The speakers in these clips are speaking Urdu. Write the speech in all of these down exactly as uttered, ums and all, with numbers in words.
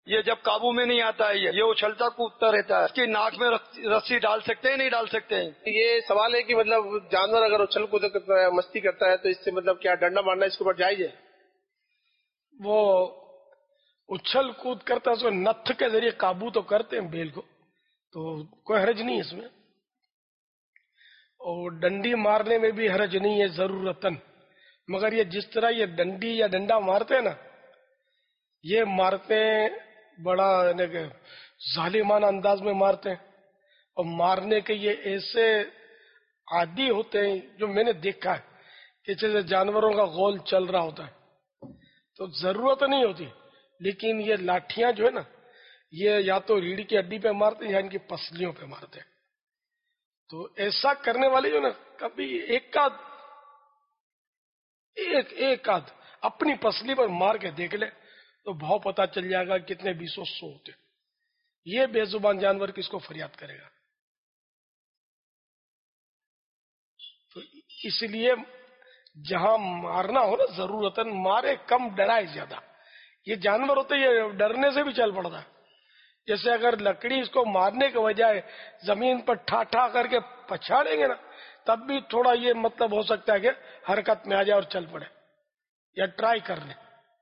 یہ جب قابو میں نہیں آتا ہے یہ یہ اچھلتا کودتا رہتا ہے، اس کی ناک میں رسی ڈال سکتے ہیں نہیں ڈال سکتے ہیں؟ یہ سوال ہے کہ مطلب جانور اگر اچھل کود کرتا ہے، مستی کرتا ہے، تو اس سے مطلب کیا ڈنڈا مارنا اس کے اوپر جائز ہے؟ وہ اچھل کود کرتا ہے اس کو نتھ کے ذریعے قابو تو کرتے ہیں بیل کو، تو کوئی حرج نہیں اس میں، اور ڈنڈی مارنے میں بھی حرج نہیں ہے ضرورتاً، مگر یہ جس طرح یہ ڈنڈی یا ڈنڈا مارتے ہیں نا، یہ مارتے ہیں بڑا یعنی کہ ظالمانہ انداز میں مارتے ہیں، اور مارنے کے یہ ایسے عادی ہوتے ہیں جو میں نے دیکھا ہے کہ جیسے جانوروں کا غول چل رہا ہوتا ہے، تو ضرورت نہیں ہوتی، لیکن یہ لاٹھیاں جو ہے نا یہ یا تو ریڑھ کی ہڈی پہ مارتے ہیں یا ان کی پسلیوں پہ مارتے ہیں، تو ایسا کرنے والے جو نا کبھی ایک آدھ ایک ایک آدھ اپنی پسلی پر مار کے دیکھ لے تو بھاؤ پتا چل جائے گا کتنے بیسوں سو ہوتے، یہ بے زبان جانور کس کو فریاد کرے گا؟ تو اس لیے جہاں مارنا ہو نا ضرورتاً مارے کم، ڈرائے زیادہ۔ یہ جانور ہوتے یہ ڈرنے سے بھی چل پڑتا ہے، جیسے اگر لکڑی اس کو مارنے کے بجائے زمین پر ٹھا ٹھا کر کے پچھاڑیں گے نا تب بھی تھوڑا یہ مطلب ہو سکتا ہے کہ حرکت میں آ جائے اور چل پڑے، یا ٹرائی کر لیں۔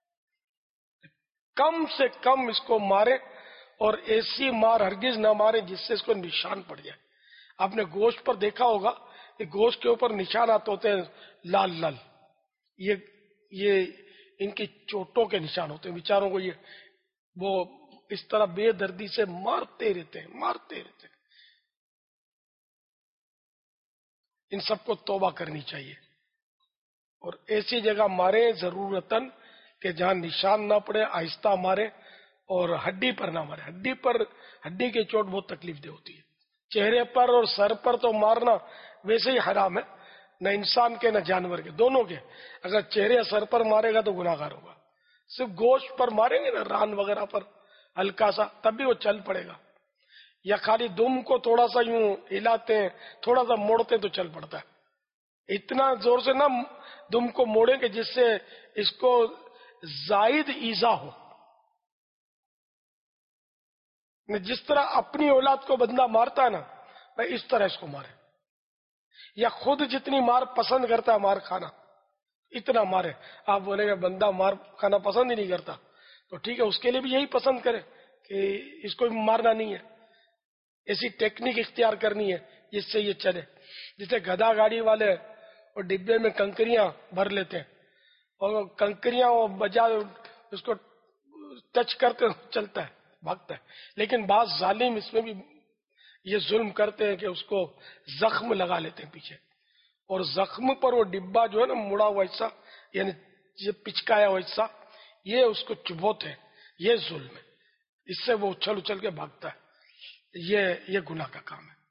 کم سے کم اس کو مارے، اور ایسی مار ہرگز نہ مارے جس سے اس کو نشان پڑ جائے۔ آپ نے گوشت پر دیکھا ہوگا کہ گوشت کے اوپر نشانات ہوتے ہیں لال لال، یہ یہ ان کی چوٹوں کے نشان ہوتے ہیں، بیچاروں کو یہ وہ اس طرح بے دردی سے مارتے رہتے ہیں مارتے رہتے ہیں۔ ان سب کو توبہ کرنی چاہیے، اور ایسی جگہ مارے ضرورتاً کہ جہاں نشان نہ پڑے، آہستہ مارے، اور ہڈی پر نہ مارے۔ ہڈی پر ہڈی کی چوٹ بہت تکلیف دہ ہوتی ہے۔ چہرے پر اور سر پر تو مارنا ویسے ہی حرام ہے، نہ انسان کے نہ جانور کے، دونوں کے۔ اگر چہرے یا سر پر مارے گا تو گناہ گار ہوگا۔ صرف گوشت پر ماریں گے نا، ران وغیرہ پر ہلکا سا، تب بھی وہ چل پڑے گا، یا خالی دم کو تھوڑا سا یوں ہلاتے ہیں، تھوڑا سا موڑتے تو چل پڑتا ہے۔ اتنا زور سے نہ دم کو موڑیں کہ جس سے اس کو زائد ایذا ہو۔ جس طرح اپنی اولاد کو بندہ مارتا ہے نا، میں اس طرح اس کو مارے، یا خود جتنی مار پسند کرتا ہے مار کھانا اتنا مارے۔ آپ بولیں گے بندہ مار کھانا پسند ہی نہیں کرتا، تو ٹھیک ہے، اس کے لیے بھی یہی پسند کرے کہ اس کو مارنا نہیں ہے، ایسی ٹیکنیک اختیار کرنی ہے جس سے یہ چلے۔ جسے گدھا گاڑی والے اور ڈبے میں کنکریاں بھر لیتے ہیں، اور کنکریاں وہ بجا اس کو ٹچ کرتے چلتا ہے، بھاگتا ہے۔ لیکن بعض ظالم اس میں بھی یہ ظلم کرتے ہیں کہ اس کو زخم لگا لیتے ہیں پیچھے، اور زخم پر وہ ڈبا جو ہے نا مڑا ہوا حصہ، یعنی یہ پچکایا ہوا حصہ، یہ اس کو چبوتے ہیں۔ یہ ظلم ہے، اس سے وہ اچھل اچھل کے بھاگتا ہے۔ یہ یہ گناہ کا کام ہے۔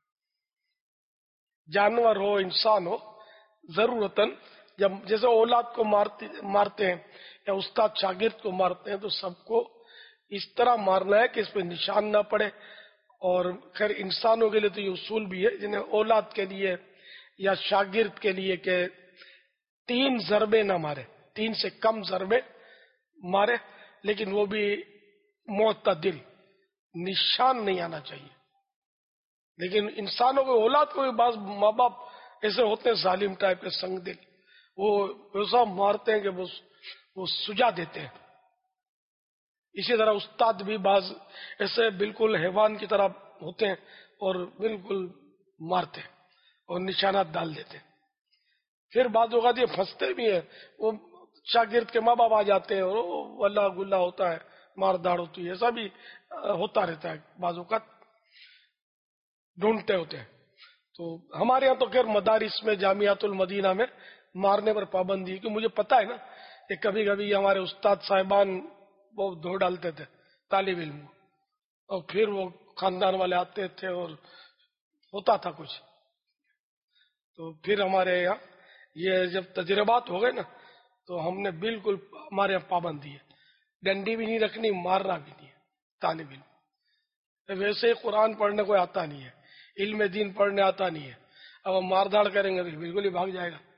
جانور ہو انسان ہو، ضرورتاً جب جیسے اولاد کو مارتے مارتے ہیں یا استاد شاگرد کو مارتے ہیں، تو سب کو اس طرح مارنا ہے کہ اس پہ نشان نہ پڑے۔ اور خیر انسانوں کے لیے تو یہ اصول بھی ہے، جنہیں اولاد کے لیے یا شاگرد کے لیے کہ تین ضربے نہ مارے، تین سے کم ضربے مارے، لیکن وہ بھی معتدل، نشان نہیں آنا چاہیے۔ لیکن انسانوں کو، اولاد کو بھی بعض ماں باپ ایسے ہوتے ہیں ظالم ٹائپ کے، سنگ دل، وہ ایسا مارتے ہیں کہ وہ وہ سجا دیتے ہیں۔ اسی طرح استاد بھی بعض ایسے بالکل حیوان کی طرح ہوتے ہیں اور بالکل مارتے ہیں اور نشانات ڈال دیتے ہیں۔ پھر بعض اوقات یہ پھنستے بھی ہیں، وہ شاگرد کے ماں باپ آ جاتے ہیں اور واللہ گلہ ہوتا ہے، مار داڑ ہوتی ہے، ایسا بھی ہوتا رہتا ہے، بعض اوقات ڈھونڈتے ہوتے ہیں۔ تو ہمارے ہاں تو خیر مدارس میں، جامعات المدینہ میں مارنے پر پابندی ہے، کہ مجھے پتا ہے نا کہ کبھی کبھی ہمارے استاد صاحبان وہ دھو ڈالتے تھے طالب علم، اور پھر وہ خاندان والے آتے تھے اور ہوتا تھا کچھ۔ تو پھر ہمارے یہاں یہ جب تجربات ہو گئے نا، تو ہم نے بالکل، ہمارے یہاں پابندی ہے، ڈنڈی بھی نہیں رکھنی، مارنا بھی نہیں ہے طالب علم۔ ویسے ہی قرآن پڑھنے کوئی آتا نہیں ہے، علم دین پڑھنے آتا نہیں ہے، اب ہم مار داڑ کریں گے تو بالکل ہی بھاگ جائے گا،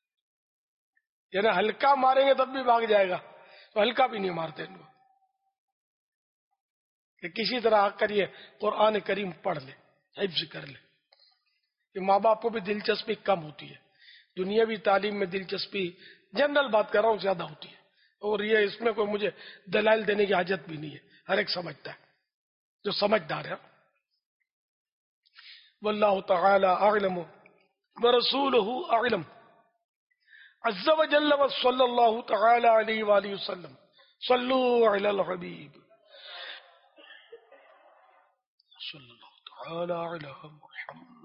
یعنی ہلکا ماریں گے تب بھی بھاگ جائے گا، تو ہلکا بھی نہیں مارتے ان کو۔ کہ کسی طرح آ کر یہ قرآن کریم پڑھ لے، حفظ کر لے. کہ ماں باپ کو بھی دلچسپی کم ہوتی ہے، دنیاوی تعلیم میں دلچسپی جنرل بات کر رہا ہوں زیادہ ہوتی ہے، اور یہ اس میں کوئی مجھے دلائل دینے کی حاجت بھی نہیں ہے، ہر ایک سمجھتا ہے جو سمجھدار ہے. واللہ تعالی اعلم ورسولہ اعلم عز وجل وصلی اللہ تعالی علیہ وآلہ وسلم. صلو علی الحبیب صلی اللہ تعالی علی محمد.